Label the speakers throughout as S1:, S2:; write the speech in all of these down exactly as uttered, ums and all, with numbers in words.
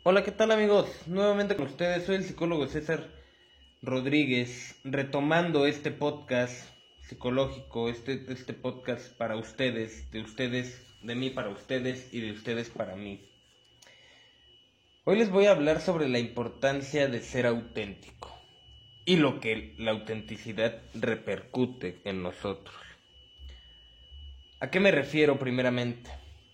S1: Hola, ¿qué tal amigos? Nuevamente con ustedes, soy el psicólogo César Rodríguez, retomando este podcast psicológico, este, este podcast para ustedes, de ustedes, de mí para ustedes y de ustedes para mí. Hoy les voy a hablar sobre la importancia de ser auténtico y lo que la autenticidad repercute en nosotros. ¿A qué me refiero primeramente?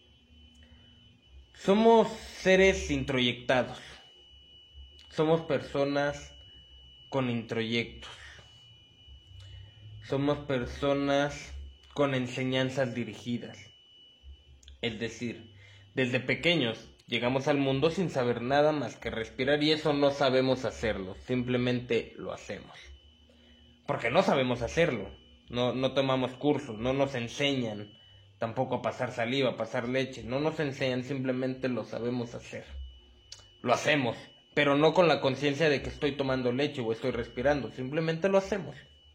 S1: Somos seres introyectados. Somos personas con introyectos. Somos personas con enseñanzas dirigidas. Es decir, desde pequeños llegamos al mundo sin saber nada más que respirar y eso no sabemos hacerlo, simplemente lo hacemos. Porque no sabemos hacerlo, no, no tomamos cursos, no nos enseñan tampoco a pasar saliva, a pasar leche, no nos enseñan, simplemente lo sabemos hacer. Lo hacemos, pero no con la conciencia de que estoy tomando leche o estoy respirando, simplemente lo hacemos.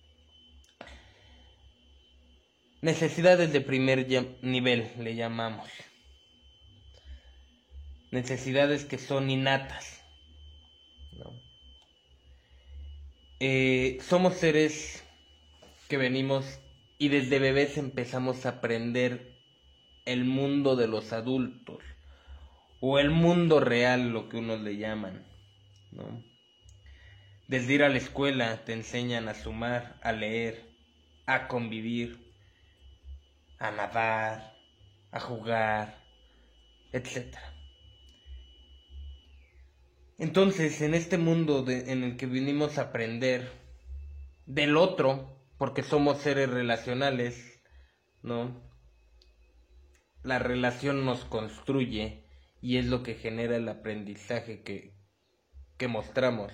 S1: Necesidades de primer nivel le llamamos. Necesidades que son innatas, ¿no? Eh, somos seres que venimos y desde bebés empezamos a aprender el mundo de los adultos o el mundo real, lo que unos le llaman, ¿no? Desde ir a la escuela te enseñan a sumar, a leer, a convivir, a nadar, a jugar, etcétera. Entonces, en este mundo de, en el que vinimos a aprender del otro, porque somos seres relacionales, ¿no? La relación nos construye y es lo que genera el aprendizaje que, que mostramos.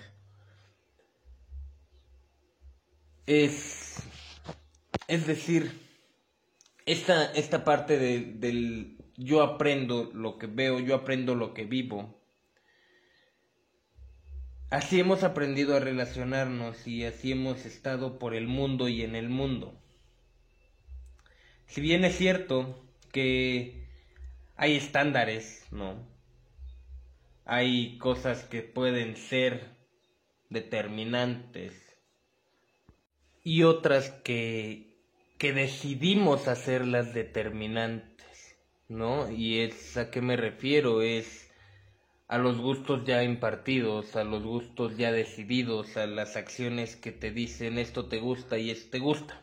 S1: Es, es decir, esta, esta parte de, del yo aprendo lo que veo, yo aprendo lo que vivo. Así hemos aprendido a relacionarnos y así hemos estado por el mundo y en el mundo. Si bien es cierto que hay estándares, ¿no? Hay cosas que pueden ser determinantes y otras que, que decidimos hacerlas determinantes, ¿no? Y es a qué me refiero, es a los gustos ya impartidos, a los gustos ya decididos, a las acciones que te dicen esto te gusta y esto te gusta.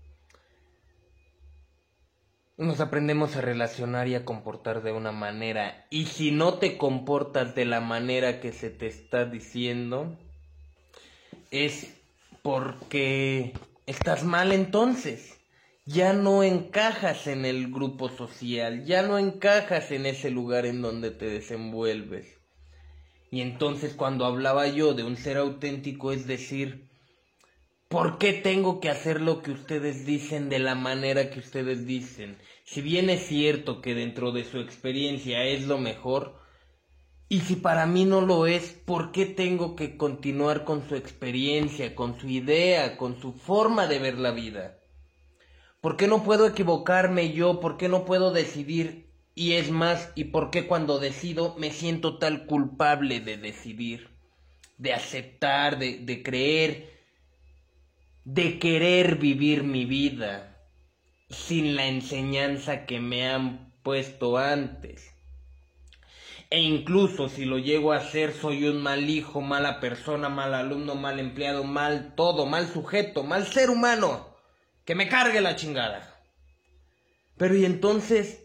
S1: Nos aprendemos a relacionar y a comportar de una manera, y si no te comportas de la manera que se te está diciendo, es porque estás mal entonces. Ya no encajas en el grupo social, ya no encajas en ese lugar en donde te desenvuelves. Y entonces cuando hablaba yo de un ser auténtico, es decir, ¿por qué tengo que hacer lo que ustedes dicen de la manera que ustedes dicen? Si bien es cierto que dentro de su experiencia es lo mejor, y si para mí no lo es, ¿por qué tengo que continuar con su experiencia, con su idea, con su forma de ver la vida? ¿Por qué no puedo equivocarme yo? ¿Por qué no puedo decidir? Y es más, ¿y por qué cuando decido me siento tal culpable de decidir, de aceptar, de, de creer, de querer vivir mi vida sin la enseñanza que me han puesto antes? E incluso si lo llego a hacer, soy un mal hijo, mala persona, mal alumno, mal empleado, mal todo, mal sujeto, mal ser humano. Que me cargue la chingada. Pero y entonces,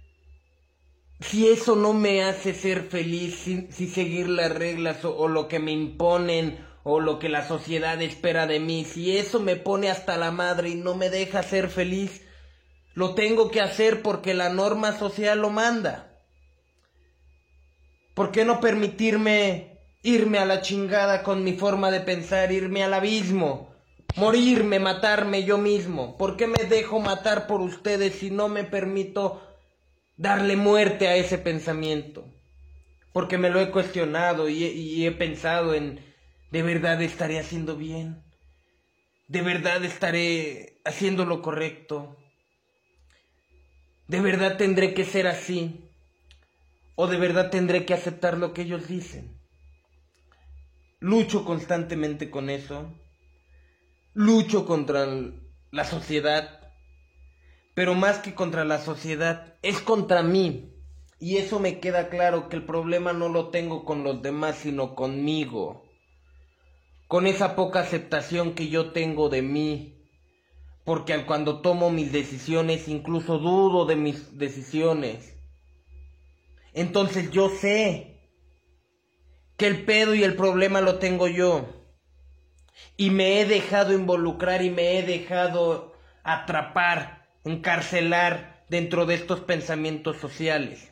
S1: si eso no me hace ser feliz, si, si seguir las reglas o, o lo que me imponen o lo que la sociedad espera de mí, si eso me pone hasta la madre y no me deja ser feliz, lo tengo que hacer porque la norma social lo manda. ¿Por qué no permitirme irme a la chingada con mi forma de pensar, irme al abismo? Morirme, matarme yo mismo. ¿Por qué me dejo matar por ustedes si no me permito darle muerte a ese pensamiento? Porque me lo he cuestionado y he, y he pensado en, ¿de verdad estaré haciendo bien? ¿De verdad estaré haciendo lo correcto? ¿De verdad tendré que ser así? ¿O de verdad tendré que aceptar lo que ellos dicen? Lucho constantemente con eso. Lucho contra la sociedad. Pero más que contra la sociedad, es contra mí. Y eso me queda claro, que el problema no lo tengo con los demás, sino conmigo. Con esa poca aceptación que yo tengo de mí. Porque cuando tomo mis decisiones, incluso dudo de mis decisiones. Entonces yo sé que el pedo y el problema lo tengo yo. Y me he dejado involucrar y me he dejado atrapar, encarcelar dentro de estos pensamientos sociales.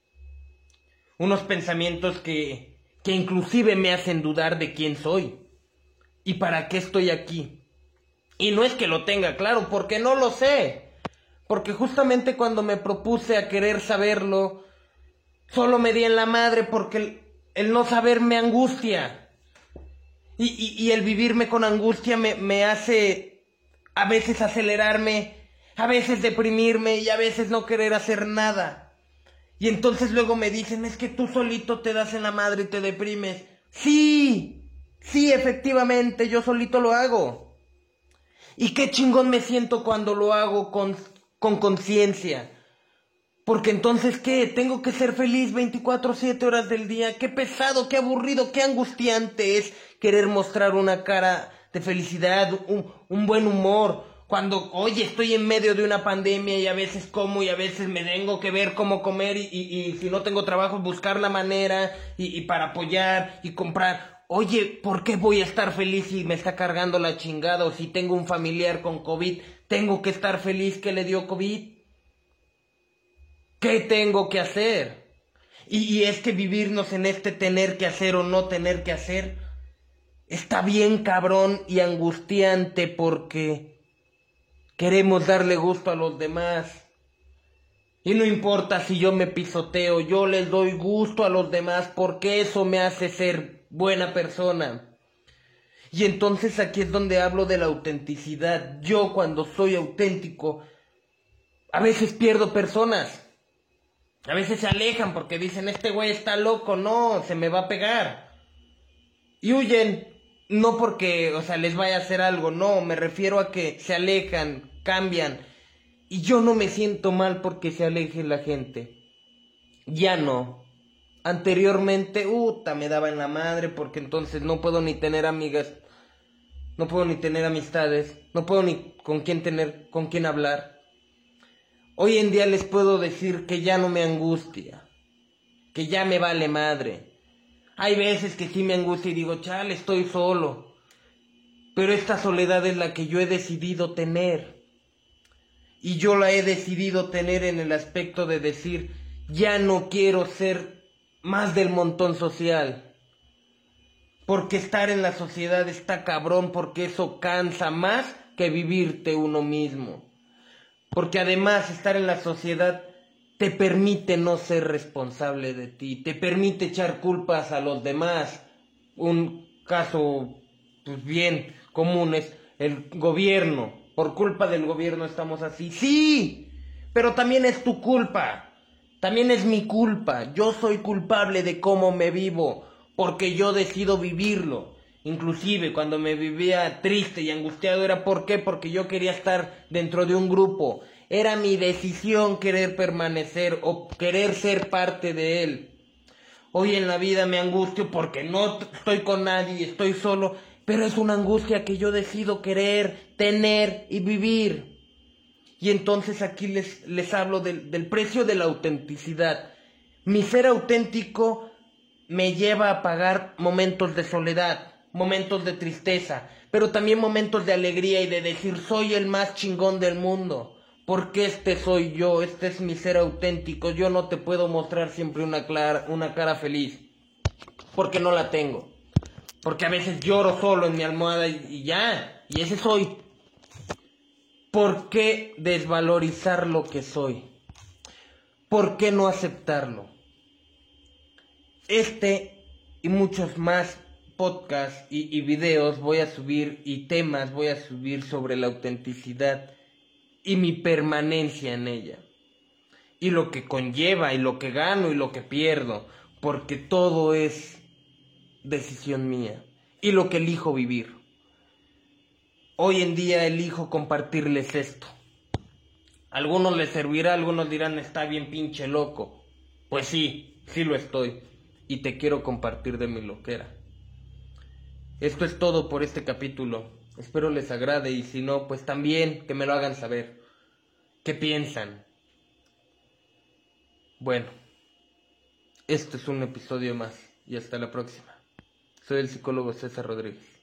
S1: Unos pensamientos que, que inclusive me hacen dudar de quién soy y para qué estoy aquí. Y no es que lo tenga claro, porque no lo sé. Porque justamente cuando me propuse a querer saberlo, solo me di en la madre, porque el, el no saber me angustia. Y, y, y el vivirme con angustia me, me hace a veces acelerarme, a veces deprimirme y a veces no querer hacer nada. Y entonces luego me dicen, es que tú solito te das en la madre y te deprimes. Sí, sí, efectivamente, yo solito lo hago. Y qué chingón me siento cuando lo hago con con conciencia. Porque entonces, ¿qué? Tengo que ser feliz veinticuatro siete horas del día. Qué pesado, qué aburrido, qué angustiante es querer mostrar una cara de felicidad, un, un buen humor. Cuando, oye, estoy en medio de una pandemia y a veces como y a veces me tengo que ver cómo comer y, y, y si no tengo trabajo, buscar la manera y, y para apoyar y comprar. Oye, ¿por qué voy a estar feliz si me está cargando la chingada? O si tengo un familiar con COVID, ¿tengo que estar feliz que le dio COVID? ¿Qué tengo que hacer? Y, y es que vivirnos en este tener que hacer o no tener que hacer está bien cabrón y angustiante, porque queremos darle gusto a los demás. Y no importa si yo me pisoteo, yo les doy gusto a los demás porque eso me hace ser buena persona. Y entonces aquí es donde hablo de la autenticidad. Yo, cuando soy auténtico, a veces pierdo personas. A veces se alejan porque dicen, este güey está loco, no, se me va a pegar. Y huyen, no porque, o sea, les vaya a hacer algo, no, me refiero a que se alejan, cambian. Y yo no me siento mal porque se aleje la gente. Ya no. Anteriormente, uta, me daba en la madre porque entonces no puedo ni tener amigas, no puedo ni tener amistades, no puedo ni con quién tener, con quién hablar. Hoy en día les puedo decir que ya no me angustia, que ya me vale madre. Hay veces que sí me angustia y digo, chale, estoy solo. Pero esta soledad es la que yo he decidido tener. Y yo la he decidido tener en el aspecto de decir, ya no quiero ser más del montón social. Porque estar en la sociedad está cabrón, porque eso cansa más que vivirte uno mismo. Porque además estar en la sociedad te permite no ser responsable de ti, te permite echar culpas a los demás. Un caso, pues bien común es el gobierno. Por culpa del gobierno estamos así. Sí, pero también es tu culpa. También es mi culpa. Yo soy culpable de cómo me vivo, porque yo decido vivirlo. Inclusive cuando me vivía triste y angustiado era ¿por qué? Porque yo quería estar dentro de un grupo. Era mi decisión querer permanecer o querer ser parte de él. Hoy en la vida me angustio porque no estoy con nadie, estoy solo, pero es una angustia que yo decido querer, tener y vivir. Y entonces aquí les, les hablo del, del precio de la autenticidad. Mi ser auténtico me lleva a pagar momentos de soledad, momentos de tristeza, pero también momentos de alegría y de decir soy el más chingón del mundo. Porque este soy yo, este es mi ser auténtico. Yo no te puedo mostrar siempre una, clara, una cara feliz, porque no la tengo. Porque a veces lloro solo en mi almohada y, y ya, y ese soy. ¿Por qué desvalorizar lo que soy? ¿Por qué no aceptarlo? Este y muchos más podcasts y, y videos voy a subir, y temas voy a subir sobre la autenticidad y mi permanencia en ella. y lo que conlleva y lo que gano y lo que pierdo, porque todo es decisión mía y lo que elijo vivir. Hoy en día elijo compartirles esto. A algunos les servirá, algunos dirán está bien pinche loco. Pues sí, sí lo estoy y te quiero compartir de mi loquera. Esto es todo por este capítulo. Espero les agrade y si no, pues también que me lo hagan saber. ¿Qué piensan? Bueno, esto es un episodio más y hasta la próxima. Soy el psicólogo César Rodríguez.